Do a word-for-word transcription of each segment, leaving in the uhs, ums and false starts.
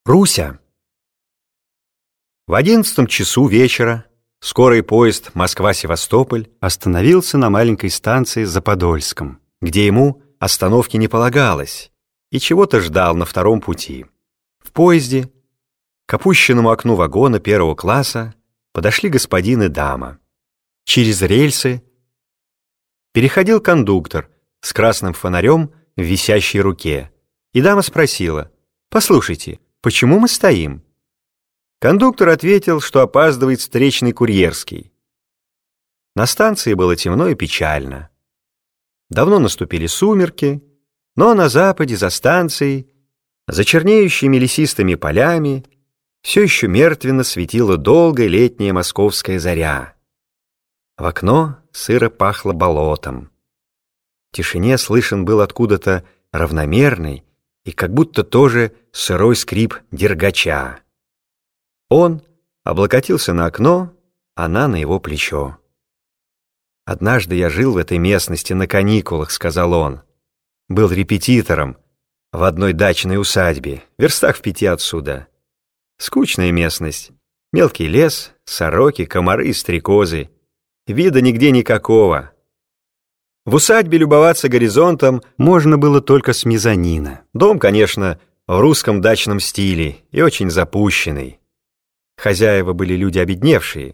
Руся. В одиннадцатом часу вечера скорый поезд Москва-Севастополь остановился на маленькой станции Заподольском, где ему остановки не полагалось, и чего-то ждал на втором пути. В поезде к опущенному окну вагона первого класса подошли господин и дама. Через рельсы переходил кондуктор с красным фонарем в висящей руке, и дама спросила: «Послушайте, почему мы стоим?» Кондуктор ответил, что опаздывает встречный курьерский. На станции было темно и печально. Давно наступили сумерки, но на западе, за станцией, за чернеющими лесистыми полями, все еще мертвенно светила долгая летняя московская заря. В окно сыро пахло болотом. В тишине слышен был откуда-то равномерный и как будто тоже сырой скрип дергача. Он облокотился на окно, она на его плечо. «Однажды я жил в этой местности на каникулах», — сказал он. «Был репетитором в одной дачной усадьбе, в верстах в пяти отсюда. Скучная местность, мелкий лес, сороки, комары и стрекозы. Вида нигде никакого. В усадьбе любоваться горизонтом можно было только с мезонина. Дом, конечно, в русском дачном стиле и очень запущенный. Хозяева были люди обедневшие.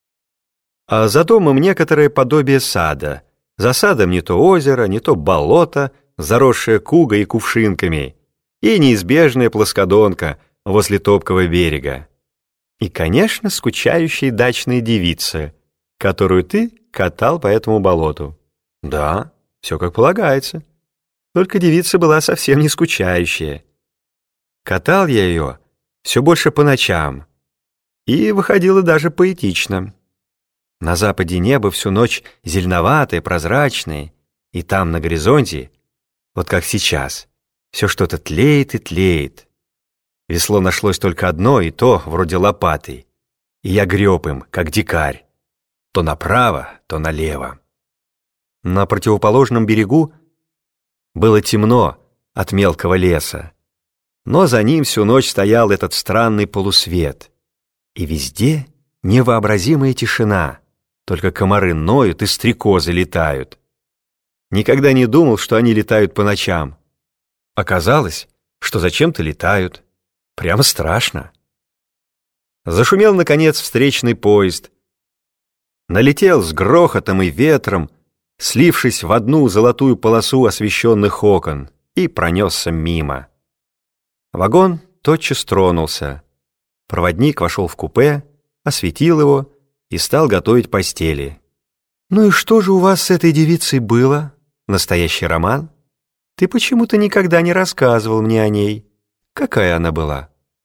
А за домом некоторое подобие сада. За садом не то озеро, не то болото, заросшее кугой и кувшинками, и неизбежная плоскодонка возле топкого берега. И, конечно, скучающая дачная девица, которую ты катал по этому болоту. Да, все как полагается. Только девица была совсем не скучающая. Катал я ее все больше по ночам, и выходило даже поэтично. На западе небо всю ночь зеленоватое, прозрачное, и там на горизонте, вот как сейчас, все что-то тлеет и тлеет. Весло нашлось только одно, и то вроде лопаты, и я греб им, как дикарь, то направо, то налево. На противоположном берегу было темно от мелкого леса, но за ним всю ночь стоял этот странный полусвет. И везде невообразимая тишина, только комары ноют и стрекозы летают. Никогда не думал, что они летают по ночам. Оказалось, что зачем-то летают. Прямо страшно. Зашумел, наконец, встречный поезд. Налетел с грохотом и ветром, слившись в одну золотую полосу освещенных окон, и пронесся мимо. Вагон тотчас тронулся. Проводник вошел в купе, осветил его и стал готовить постели. «Ну и что же у вас с этой девицей было? Настоящий роман? Ты почему-то никогда не рассказывал мне о ней. Какая она была?»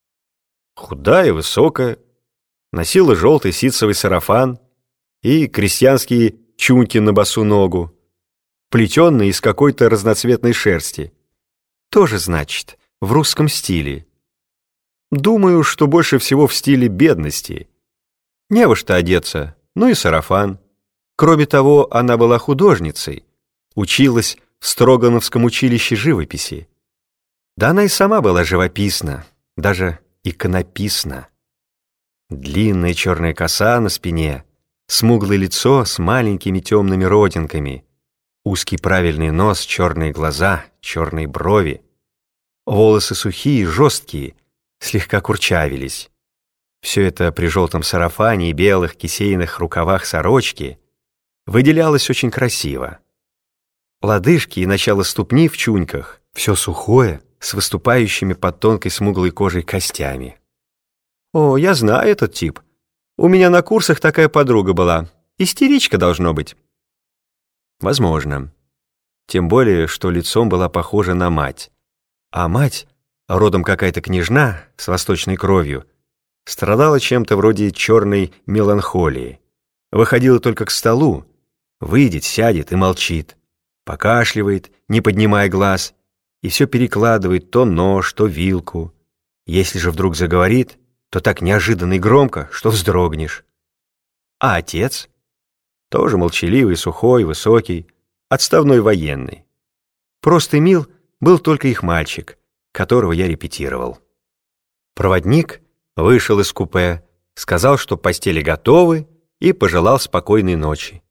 «Худая, высокая, носила желтый ситцевый сарафан и крестьянские чуньки на босу ногу, плетенные из какой-то разноцветной шерсти. Тоже, значит, в русском стиле. Думаю, что больше всего в стиле бедности. Не во что одеться, ну и сарафан. Кроме того, она была художницей, училась в Строгановском училище живописи. Да она и сама была живописна, даже иконописна. Длинная черная коса на спине, смуглое лицо с маленькими темными родинками, узкий правильный нос, черные глаза, черные брови. Волосы сухие, жесткие, слегка курчавились. Все это при желтом сарафане и белых кисейных рукавах сорочки выделялось очень красиво. Лодыжки и начало ступни в чуньках, все сухое, с выступающими под тонкой смуглой кожей костями. «О, я знаю этот тип. У меня на курсах такая подруга была. Истеричка должно быть». Возможно. Тем более, что лицом была похожа на мать. А мать, родом какая-то княжна с восточной кровью, страдала чем-то вроде черной меланхолии. Выходила только к столу, выйдет, сядет и молчит, покашливает, не поднимая глаз, и все перекладывает то нож, то вилку. Если же вдруг заговорит, то так неожиданно и громко, что вздрогнешь. А отец? Тоже молчаливый, сухой, высокий, отставной военный. Просто мил был только их мальчик, которого я репетировал. Проводник вышел из купе, сказал, что постели готовы, и пожелал спокойной ночи.